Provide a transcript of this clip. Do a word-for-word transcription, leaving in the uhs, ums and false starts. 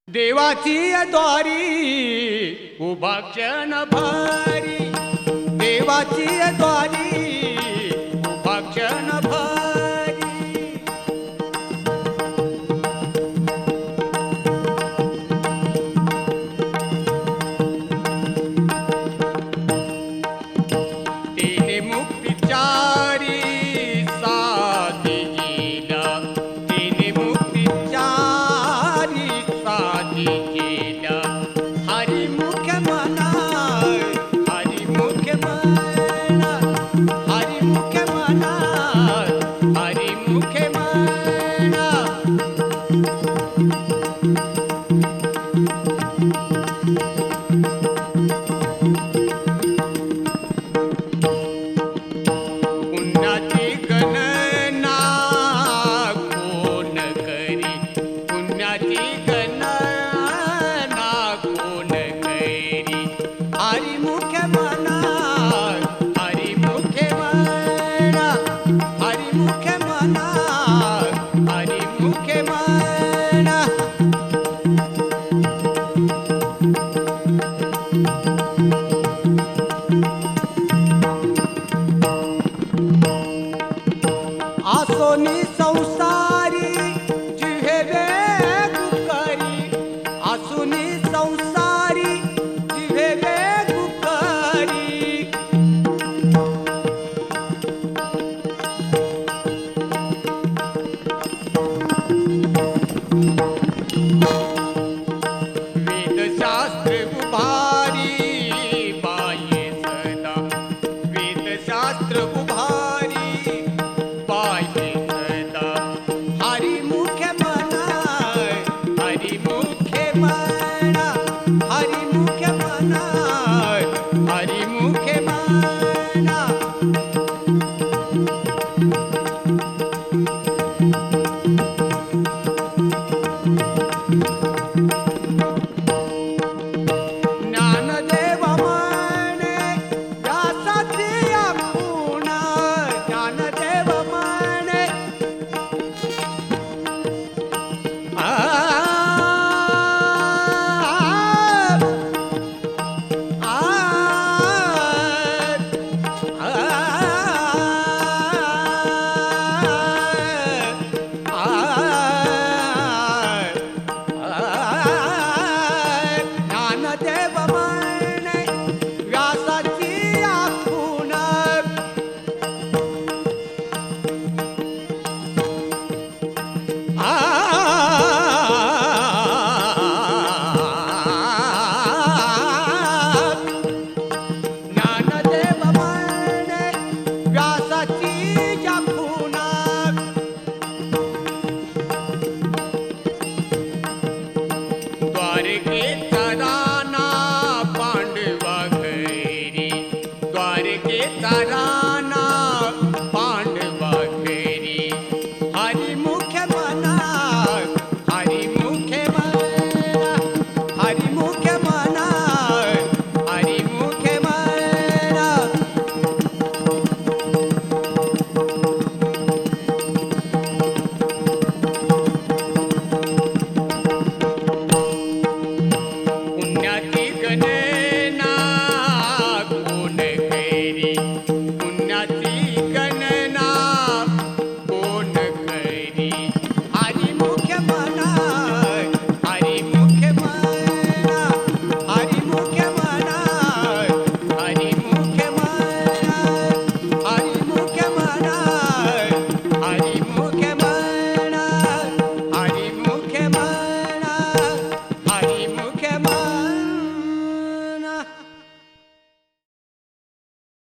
देवाची द्वारी उभा क्षण भारी, देवाची द्वारी उभा क्षण भारी. तिने मुक्तिचारी साधी गेला, तिने मुक्तिचारी साधी गेला. हरिमुख म्हणा, हरिमुख म्हणा, हरिमुख म्हणा, हरिमुख म्हणा. पुण्याची गणना कोण करी, पुण्याची गणना कोण करी. हरिमुख म्हणा, हरिमुख म्हणा, हरिमुख म्हणा, हरिमुख म्हणा. आसोनी संसारी जिहे वेगुकरी, आसोनी संसारी जिहे वेगुकरी. वेदशास्त्र उभारी बाये सदा, वेदशास्त्र उभारी बाये सदा. हरिमुख म्हणा, हरिमुख म्हणा, हरिमुख म्हणा, हरिमुख म्हणा. ज्ञानदेव म्हणे व्यासाची आपुण, ज्ञानदेव म्हणे आ, आ, ज्ञानदेव म्हणे व्यासाची आपुण. ज्ञानदेव म्हणे व्यासाची आपुण. द्वारकेत